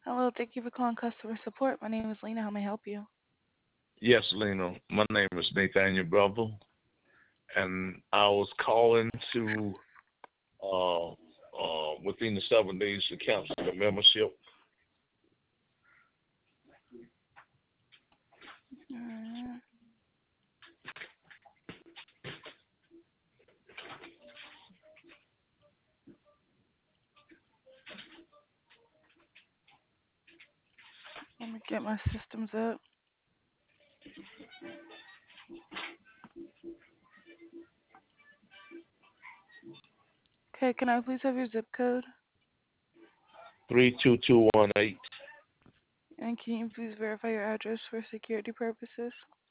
Hello, thank you for calling customer support. My name is Lena. How may I help you? Yes, Lena. My name is Nathaniel Brother, and I was calling to within the 7 days to cancel the membership. Mm, Let me get my systems up. Okay, can I please have your zip code? 32218, And can you please verify your address for security purposes?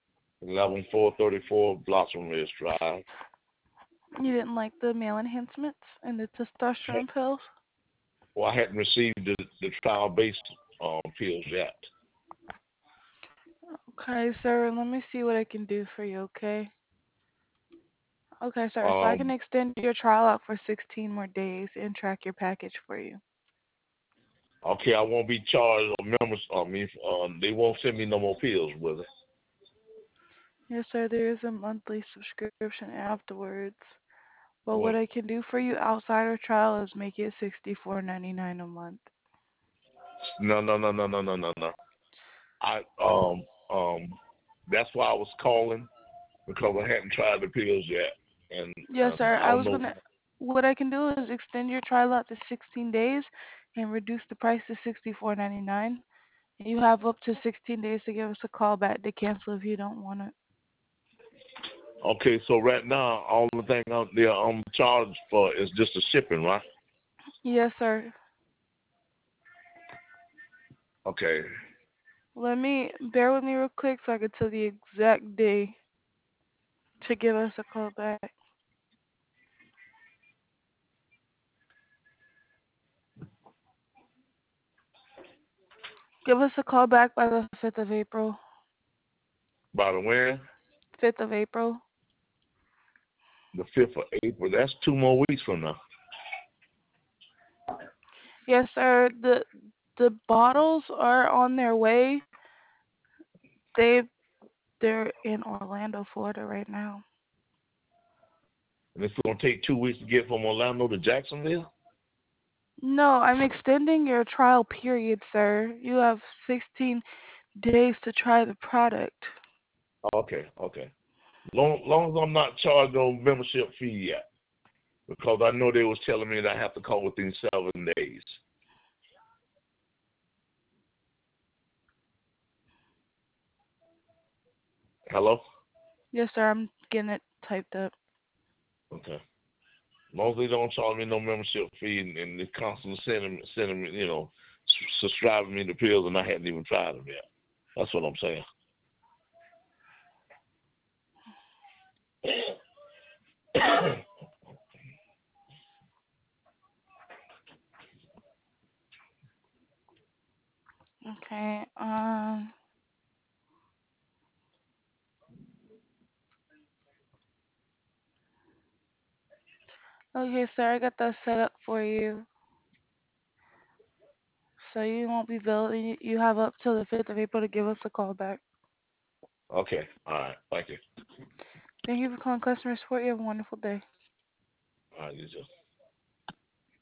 11434 Blossom Ridge Drive. You didn't like the male enhancements and the testosterone pills? Well, I hadn't received the trial-based pills yet. Okay, sir, let me see what I can do for you, okay? Okay, sir, so I can Um, extend your trial out for 16 more days and track your package for you. okay, I won't be charged or members. They won't send me no more pills, will they? Yes, sir, there is a monthly subscription afterwards. But Well, what I can do for you outside of trial is make it $64.99 a month. no, no, no, no, no, no, no, no. I that's why I was calling because I hadn't tried the pills yet, and Yes, sir. I don't know. What I can do is extend your trial out to 16 days and reduce the price to $64.99. You have up to 16 days to give us a call back to cancel if you don't want it. Okay, so right now, all the thing out there I'm charged for is just the shipping, right? Yes, sir. Okay. Let me bear with me real quick so I can tell the exact day to give us a call back. Give us a call back by the 5th of April. By the when? 5th of April. The 5th of April. That's 2 more weeks from now. Yes, sir. The bottles are on their way. They they're in Orlando, Florida right now. And it's going to take 2 weeks to get from Orlando to Jacksonville? No, I'm extending your trial period, sir. You have 16 days to try the product. Okay, okay. Long as I'm not charged no membership fee yet, because I know they was telling me that I have to call within 7 days. Hello? Yes, sir. I'm getting it typed up. Okay. As long as they don't charge me no membership fee and they constantly sending me, subscribing me to pills and I hadn't even tried them yet. That's what I'm saying. Okay. Okay, sir. I got that set up for you. So you won't be billed. You have up till the 5th of April to give us a call back. Okay. All right. Thank you. Thank you for calling customer support. You have a wonderful day. All right, you too.